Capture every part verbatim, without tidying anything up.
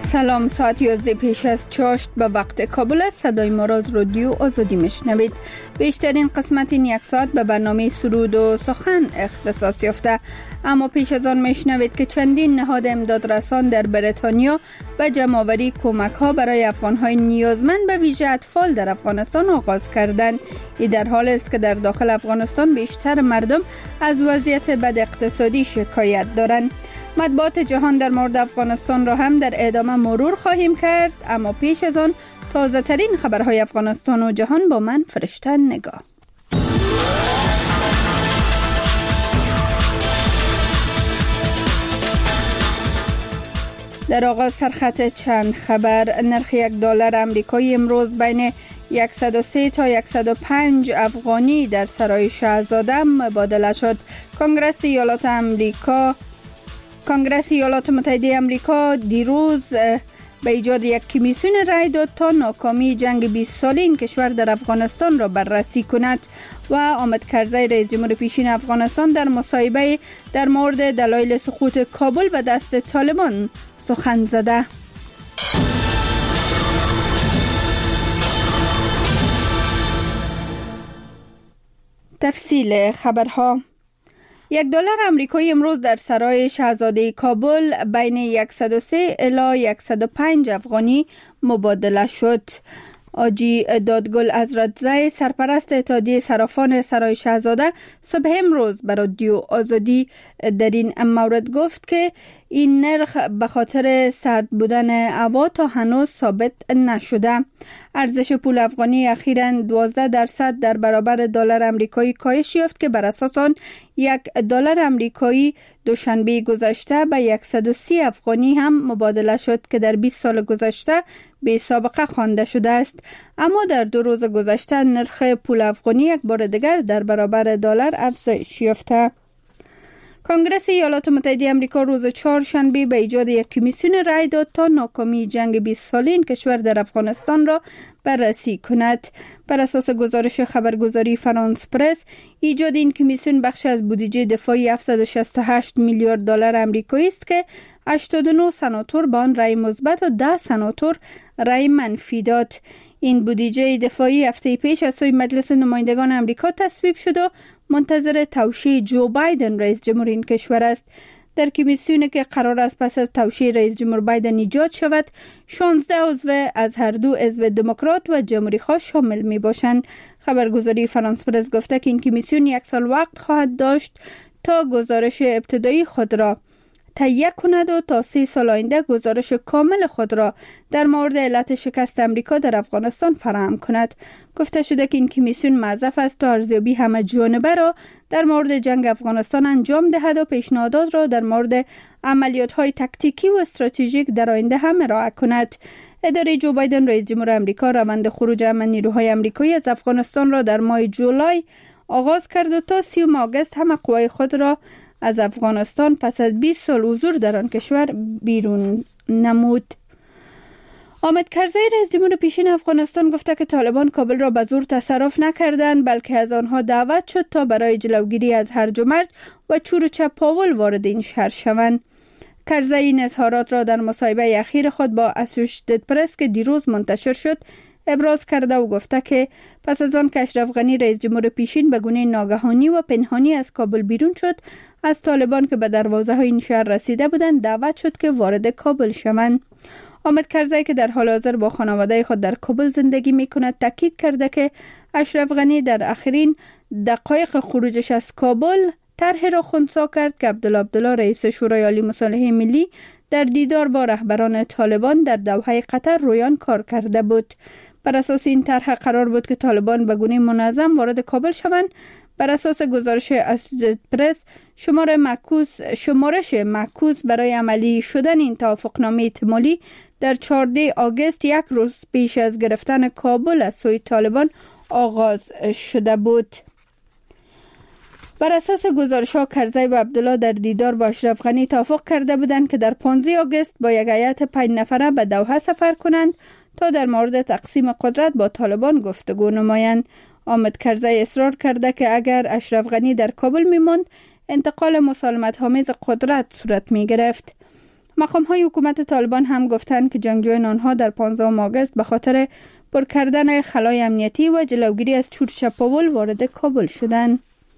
سلام، ساعت یازده پیش از چاشت به وقت کابل است. صدای ما را از رادیو آزادی میشنوید. بیشترین قسمت این یک ساعت به برنامه سرود و سخن اختصاص یافته، اما پیش از آن میشنوید که چندین نهاد امداد رسان در بریتانیا به جمع‌آوری کمک ها برای افغان های نیازمند به ویژه اطفال در افغانستان آغاز کردند. این در حال است که در داخل افغانستان بیشتر مردم از وضعیت بد اقتصادی شکایت دارند. مطبوعات جهان در مورد افغانستان را هم در ادامه مرور خواهیم کرد، اما پیش از آن تازه ترین خبرهای افغانستان و جهان با من فرشته نگاه. در آغاز سرخط چند خبر. نرخ یک دلار آمریکایی امروز بین صد و سه تا صد و پنج افغانی در سرای شاهزاده مبادله شد. کنگره ایالات آمریکا کنگره ایالات متحده آمریکا دیروز به ایجاد یک کمیسیون رای داد تا ناکامی جنگ بیست ساله این کشور در افغانستان را بررسی کند و حامد کرزی رئیس جمهور پیشین افغانستان در مصاحبه در مورد دلایل سقوط کابل به دست طالبان سخن زده. تفصیل خبرها. یک دلار آمریکایی امروز در سرای شاهزاده کابل بین صد و سه الی صد و پنج افغانی مبادله شد. آجی دادگل حضرتزی سرپرست اتحادیه صرافان سرای شاهزاده صبح امروز به رادیو آزادی در این مورد گفت که این نرخ به خاطر سرد بودن هوا تا هنوز ثابت نشده. ارزش پول افغانی اخیراً دوازده درصد در برابر دلار آمریکایی کاهش یافت که بر اساس آن یک دلار آمریکایی دوشنبه گذشته به صد و سی افغانی هم مبادله شد که در بیست سال گذشته بی سابقه خوانده شده است. اما در دو روز گذشته نرخ پول افغانی یک بار دیگر در برابر دلار افزایش یافته. کنگره ایالات متحده آمریکا روز چهارشنبه به ایجاد یک کمیسیون رای داد تا ناکامی جنگ بیست ساله این کشور در افغانستان را بررسی کند. بر اساس گزارش خبرگزاری فرانس پرس، ایجاد این کمیسیون بخش از بودجه دفاعی هفتصد و شصت و هشت میلیارد دلار آمریکایی است که هشتاد و نه سناتور به آن رای مثبت و ده سناتور رای منفی داد. این بودجه دفاعی هفته پیش از سوی مجلس نمایندگان آمریکا تصویب شد و منتظر توشیح جو بایدن رئیس جمهور این کشور است. در کمیسیونی که قرار است پس از توشیح رئیس جمهور بایدن ایجاد شود، شانزده عضو از هر دو حزب دموکرات و جمهوری خواه شامل می باشند. خبرگزاری فرانس پرس گفته که این کمیسیون یک سال وقت خواهد داشت تا گزارش ابتدایی خود را تهیه کند و تا سه سال آینده گزارش کامل خود را در مورد علت شکست امریکا در افغانستان فراهم کند. گفته شده که این کمیسیون موظف است تا ارزیابی همه جانبه را در مورد جنگ افغانستان انجام دهد و پیشنهادات را در مورد عملیات‌های تاکتیکی و استراتژیک در آینده هم ارائه کند. اداره جو بایدن رئیس جمهور آمریکا روند خروج همه نیروهای آمریکایی از افغانستان را در ماه جولای آغاز کرد و تا سیوم آگوست همه قوای خود را از افغانستان پس از بیست سال حضور در آن کشور بیرون نمود. حامد کرزی رئیس جمهور پیشین افغانستان گفته که طالبان کابل را به زور تصرف نکردند، بلکه از آنها دعوت شد تا برای جلوگیری از هرج و مرج و چور و چپاول وارد این شهر شوند. کرزی این اظهارات را در مصاحبه اخیر خود با اسوشیتد پرس که دیروز منتشر شد ابراز کرده و گفته که پس از آن که اشرف غنی رئیس جمهور پیشین به گونه ناگهانی و پنهانی از کابل بیرون شد، از طالبان که به دروازه های این شهر رسیده بودند دعوت شد که وارد کابل شوند. حامد کرزی که در حال حاضر با خانواده خود در کابل زندگی می کند تاکید کرده که اشرف غنی در آخرین دقایق خروجش از کابل طرحی را خنثی کرد که عبدالله عبدالله رئیس شورای عالی مصالحه ملی در دیدار با رهبران طالبان در دوحه قطر رویان کار کرده بود. بر اساس این طرح قرار بود که طالبان به گونه منظم وارد کابل شوند. بر اساس گزارش اسوشیتد پرس، شماره معکوس شمارش معکوس برای عملی شدن این توافقنامه احتمالی در چهاردهم آگوست، یک روز پیش از گرفتن کابل از سوی طالبان آغاز شده بود. بر اساس گزارش‌ها کرزی و عبدالله در دیدار با اشرف غنی توافق کرده بودند که در پانزدهم آگوست با یک هیئت پنج نفره به دوحه سفر کنند تا در مورد تقسیم قدرت با طالبان گفتگو نمایند. حامد کرزی اصرار کرده که اگر اشرف غنی در کابل می‌ماند، انتقال مسالمت‌آمیز قدرت صورت می‌گرفت. مقام‌های حکومت طالبان هم گفتند که جنگجویان آنها در پانزدهم آگوست به خاطر پر کردن خلای امنیتی و جلوگیری از چور چپاول وارد کابل شدند.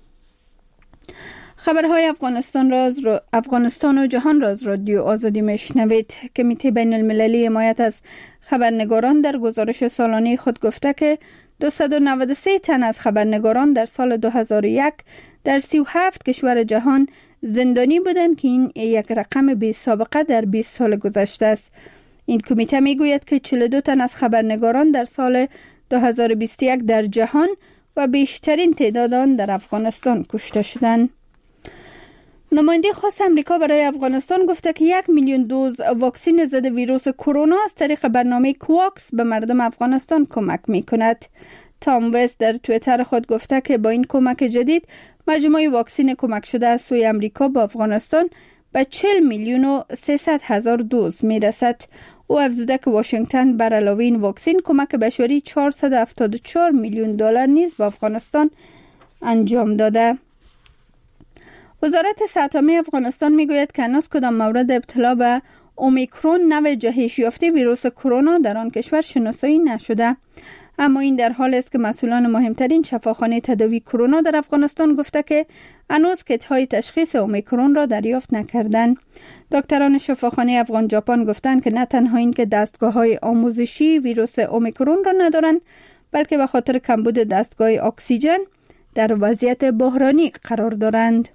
خبرهای افغانستان راز رو افغانستان و جهان راز رادیو آزادی میشنوید. کمیته بین المللی حمایت از خبرنگاران در گزارش سالانه خود گفته که دویست و نود و سه تن از خبرنگاران در سال دو هزار و یک در سی و هفت کشور جهان زندانی بودند که این یک رقم بی سابقه در بیست سال گذشته است. این کمیته میگوید که چهل و دو تن از خبرنگاران در سال دو هزار و بیست و یک در جهان و بیشترین تعداد آن در افغانستان کشته شدند. نماینده خاص امریکا برای افغانستان گفته که یک میلیون دوز واکسن ضد ویروس کرونا از طریق برنامه کواکس به مردم افغانستان کمک می کند. تام وست در توییتر خود گفته که با این کمک جدید مجموع واکسن کمک شده از سوی امریکا به افغانستان به چهل میلیون و سیصد هزار دوز می رسد. او افزوده که واشنگتن بر علاوه این واکسن کمک بشری چهارصد و هفتاد و چهار میلیون دلار نیز به افغانستان انجام داده. وزارت صحت عامه افغانستان میگوید که هنوز کدام مورد ابتلا به اومیکرون نوع جهش یافته ویروس کرونا در آن کشور شناسایی نشده. اما این در حال است که مسئولان مهمترین شفاخانه تداوی کرونا در افغانستان گفته که هنوز کیت‌های تشخیص اومیکرون را دریافت نکردند. دکتران شفاخانه افغان ژاپن گفتند که نه تنها این که دستگاه‌های آموزشی ویروس اومیکرون را ندارند، بلکه به خاطر کمبود دستگاه اکسیژن در وضعیت بحرانی قرار دارند.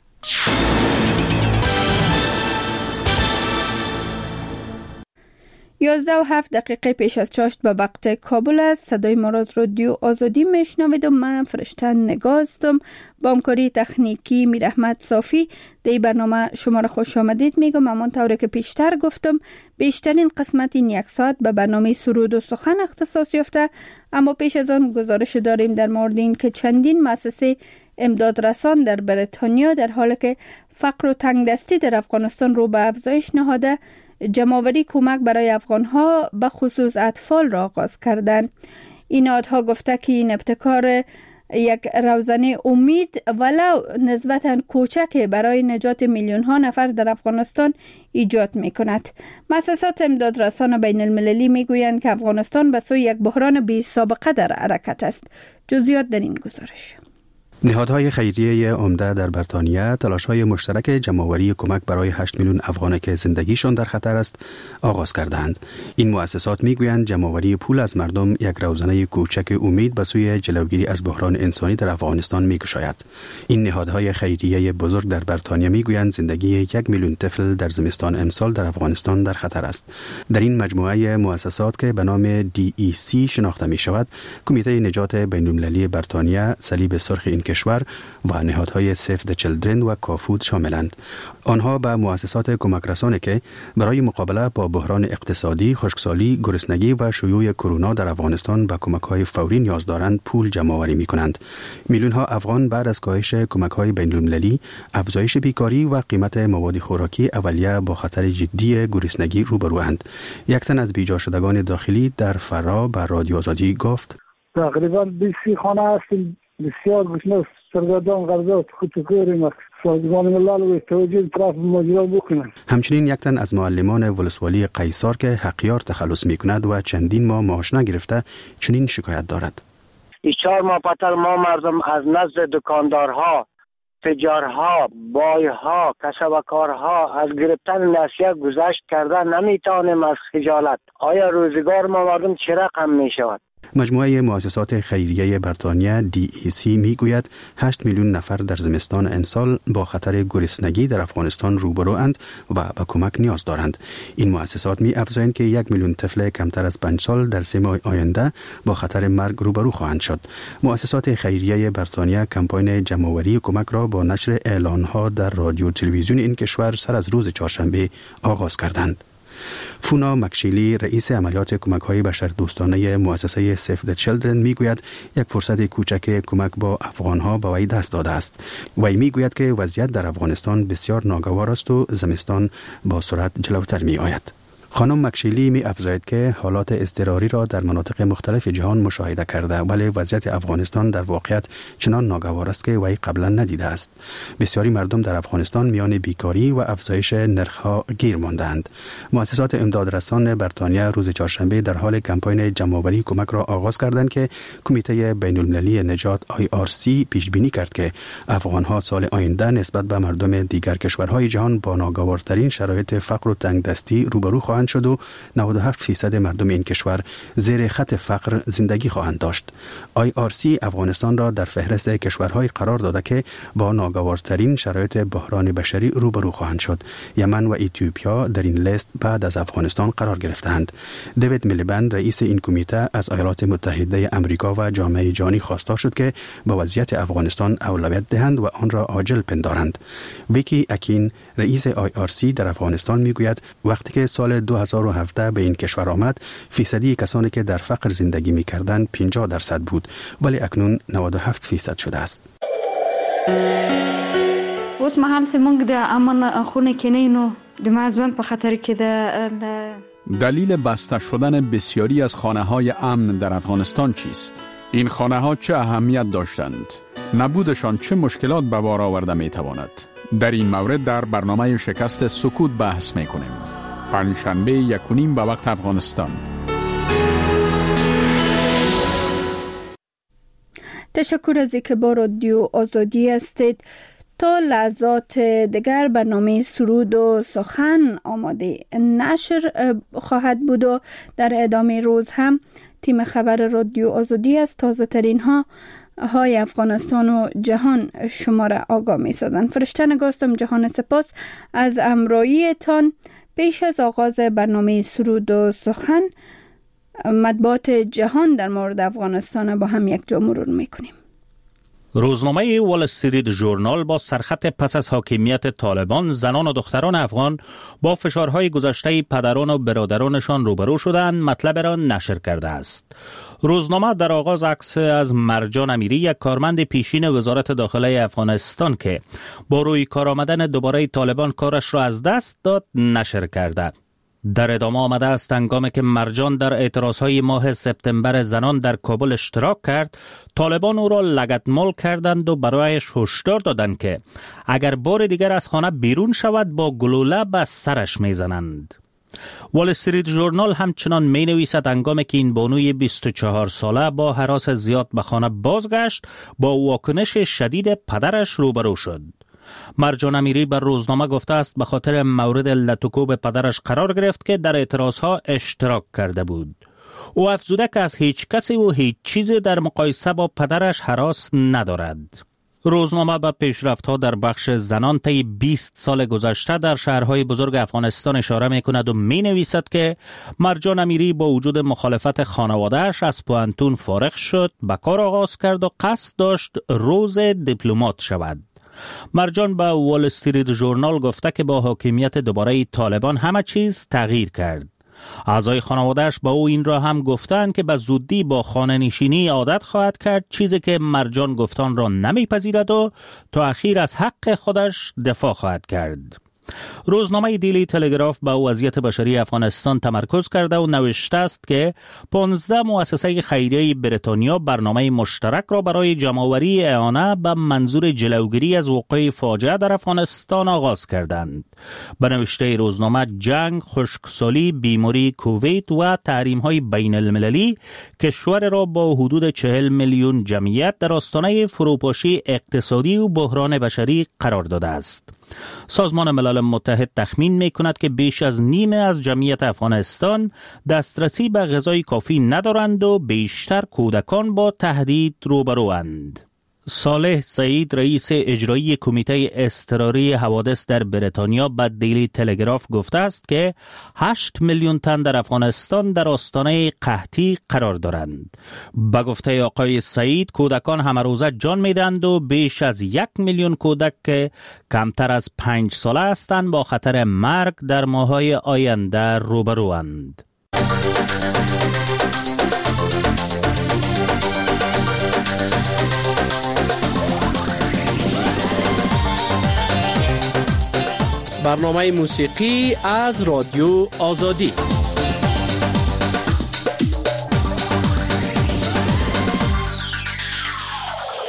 یازده و هفت دقیقه پیش از چاشت به وقت کابل است. صدای ما را از رادیو آزادی میشنوید و من فرشته نگاه هستم. با همکاری تکنیکی میر احمد صافی در این برنامه شما را خوش آمدید میگم. همانطور که پیشتر گفتم بیشترین قسمت این یک ساعت به برنامه سرود و سخن اختصاص یافته، اما پیش از آن گزارش داریم در مورد این که چندین مؤسسه امداد رسان در بریتانیا در حالی که فقر و تنگدستی در افغانستان رو به افزایش نهاده جمع‌آوری کمک برای افغان‌ها به خصوص اطفال را آغاز کردند. این نهادها گفته که این ابتکار یک روزنه امید ولو نسبتاً کوچک برای نجات میلیون‌ها نفر در افغانستان ایجاد می‌کند. مؤسسات امداد رسان بین المللی می‌گویند که افغانستان به سوی یک بحران بی سابقه در حرکت است. جزئیات در این گزارش. نهادهای خیریه عمده در بریتانیا تلاش‌های مشترک جمع‌آوری کمک برای هشت میلیون افغانی که زندگیشان در خطر است آغاز کردند. این مؤسسات میگویند جمع‌آوری پول از مردم یک روزنه کوچک امید به سوی جلوگیری از بحران انسانی در افغانستان می‌گشاید. این نهادهای خیریه بزرگ در بریتانیا میگویند زندگی یک میلیون طفل در زمستان امسال در افغانستان در خطر است. در این مجموعه مؤسسات که به نام دی ای سی شناخته می‌شود، کمیته نجات بین‌المللی بریتانیا، صلیب سرخ این کشور و نهادهای سیو د چیلدرن و کافود شاملند. آنها به مؤسسات کمک رسانه که برای مقابله با بحران اقتصادی، خشکسالی، گرسنگی و شیوع کرونا در افغانستان به کمک‌های فوری نیاز دارند پول جمع‌آوری می‌کنند. میلیون‌ها افغان بعد از کاهش کمک‌های بین‌المللی، افزایش بیکاری و قیمت مواد خوراکی اولیه با خطر جدی گرسنگی روبروند. یک تن از بیجا شدگان داخلی در فرا به رادیو آزادی گفت: تقریبا بیست خانه هستیم، بسیار گشنه است. سرگردان غرضات خود کوریم سازمان ملل و توجیه طرف ماجرا بکنند. همچنین یک تن از معلمان ولسوالی قیصار که حقیار تخلص میکند و چندین ماه معاش نگرفته چنین شکایت دارد: این چهار ماه پتر ما مردم از نزد دکاندارها، تجارها، بایها، کسبکارها از گرفتن نسیه گذشت کرده نمیتوانیم از خجالت. آیا روزگار ما مردم چه رقم میشود؟ مجموعه مؤسسات خیریه بریتانیا دی ای سی میگوید هشت میلیون نفر در زمستان امسال با خطر گرسنگی در افغانستان روبروند و به کمک نیاز دارند. این مؤسسات می افزایند که یک میلیون طفل کمتر از پنج سال در سه ماه آینده با خطر مرگ روبرو خواهند شد. مؤسسات خیریه بریتانیا کمپاین جمع‌آوری کمک را با نشر اعلانها در رادیو تلویزیون این کشور سر از روز چهارشنبه آغاز کردند. فونا مکشیلی رئیس عملیات کمک‌های بشردوستانه مؤسسه سیو د چیلدرن میگوید یک فرصت کوچک کمک با افغان‌ها به وی دست داده است. وی میگوید که وضعیت در افغانستان بسیار ناگوار است و زمستان با سرعت جلوتر می‌آید. خانم مکشیلی می افزاید که حالات اضطراری را در مناطق مختلف جهان مشاهده کرده، ولی وضعیت افغانستان در واقعیت چنان ناگوار است که وی قبلا ندیده است. بسیاری مردم در افغانستان میان بیکاری و افزایش نرخ‌ها گیر ماندند. مؤسسات امدادرسان بریتانیا روز چهارشنبه در حال کمپاین جمع‌آوری کمک را آغاز کردند که کمیته بین‌المللی نجات آی آر سی پیش بینی کرد که افغان‌ها سال آینده نسبت به مردم دیگر کشورهای جهان با ناگوارترین شرایط فقر و تنگدستی روبرو خواهند شد و نود و هفت فیصد مردم این کشور زیر خط فقر زندگی خواهند داشت. آی آر سی افغانستان را در فهرست کشورهای قرار داده که با ناگوارترین شرایط بحران بشری روبرو خواهند شد. یمن و اتیوپیا در این لیست بعد از افغانستان قرار گرفتند. دیوید میلیبند رئیس این کمیته از ایالات متحده آمریکا و جامعه جهانی خواسته شد که به وضعیت افغانستان اولویت دهند و آن را عاجل پندارند. ویکی اکین رئیس آی آر سی در افغانستان میگوید وقتی که سال دو هزار و هفده به این کشور آمد، فیصدی کسانی که در فقر زندگی میکردند پنجاه درصد بود، ولی اکنون نود و هفت فیصد شده است. اوس مهال سیمونگ د امن خونه کینینو د مازون په خطر کې ده. دلیل بسته شدن بسیاری از خانه‌های امن در افغانستان چیست؟ این خانه‌ها چه اهمیت داشتند؟ نبودشان چه مشکلات به بار آورده میتواند؟ در این مورد در برنامه شکست سکوت بحث میکنیم. پنجشنبه یک و نیم به وقت افغانستان. تشکر از اینکه با رادیو آزادی هستید. تا لحظات دیگر برنامه سرود و سخن آماده نشر خواهد بود و در ادامه روز هم تیم خبر رادیو آزادی از تازه ترین ها های افغانستان و جهان شما را آگاه می سازند. فرشته نگاستم جهان سپاس از همراهی تان. پیش از آغاز برنامه سرود و سخن مطبوعات جهان در مورد افغانستان با هم یک جا مرور می کنیم. روزنامه وال استریت ژورنال با سرخط پس از حاکمیت طالبان زنان و دختران افغان با فشارهای گذشته پدران و برادرانشان روبرو شدند مطلب را نشر کرده است. روزنامه در آغاز عکس از مرجان امیری، یک کارمند پیشین وزارت داخله افغانستان که با روی کار آمدن دوباره طالبان کارش را از دست داد نشر کرده. در ادامه آمده است هنگامی که مرجان در اعتراضهای ماه سپتامبر زنان در کابل اشتراک کرد، طالبان او را لگدمال کردند و برایش هشدار دادند که اگر بار دیگر از خانه بیرون شود با گلوله به سرش میزنند. وال استریت ژورنال همچنان می نویسد هنگامی که این بانوی بیست و چهار ساله با هراس زیاد به خانه بازگشت، با واکنش شدید پدرش روبرو شد. مرجان امیری بر روزنامه گفته است به خاطر مورد لطوکوب پدرش قرار گرفت که در اعتراضها اشتراک کرده بود. او افزوده که از هیچ کسی و هیچ چیزی در مقایسه با پدرش هراس ندارد. روزنامه به پیشرفت‌ها در بخش زنان طی بیست سال گذشته در شهرهای بزرگ افغانستان اشاره می‌کند و می‌نویسد که مرجان امیری با وجود مخالفت خانواده‌اش از پوهنتون فارغ شد، به کار آغاز کرد و قصد داشت روز دیپلمات شود. مرجان به وال استریت ژورنال گفته که با حاکمیت دوباره طالبان همه چیز تغییر کرد. اعضای خانواده‌اش با او این را هم گفتند که به زودی با خانه نشینی عادت خواهد کرد، چیزی که مرجان گفتان را نمیپذیرد و تا اخیر از حق خودش دفاع خواهد کرد. روزنامه دیلی تلگراف به وضعیت بشری افغانستان تمرکز کرده و نوشته است که پانزده مؤسسه خیریه بریتانیا برنامه مشترک را برای جمع‌آوری اعانه به منظور جلوگیری از وقوع فاجعه در افغانستان آغاز کردند. به نوشته روزنامه جنگ، خشکسالی، بیماری کووید و تحریم‌های بین المللی کشور را با حدود چهل میلیون جمعیت در آستانه فروپاشی اقتصادی و بحران بشری قرار داده است. سازمان ملل متحد تخمین می کند که بیش از نیمه از جمعیت افغانستان دسترسی به غذای کافی ندارند و بیشتر کودکان با تهدید روبروند. صالح سعید رئیس اجرایی کمیته اضطراری حوادث در بریتانیا به دیلی تلگراف گفته است که هشت میلیون تن در افغانستان در آستانه قحطی قرار دارند. به گفته آقای سعید کودکان همه روزه جان میدند و بیش از یک میلیون کودک که کمتر از پنج ساله هستند با خطر مرگ در ماه‌های آینده روبروند. برنامه موسیقی از رادیو آزادی.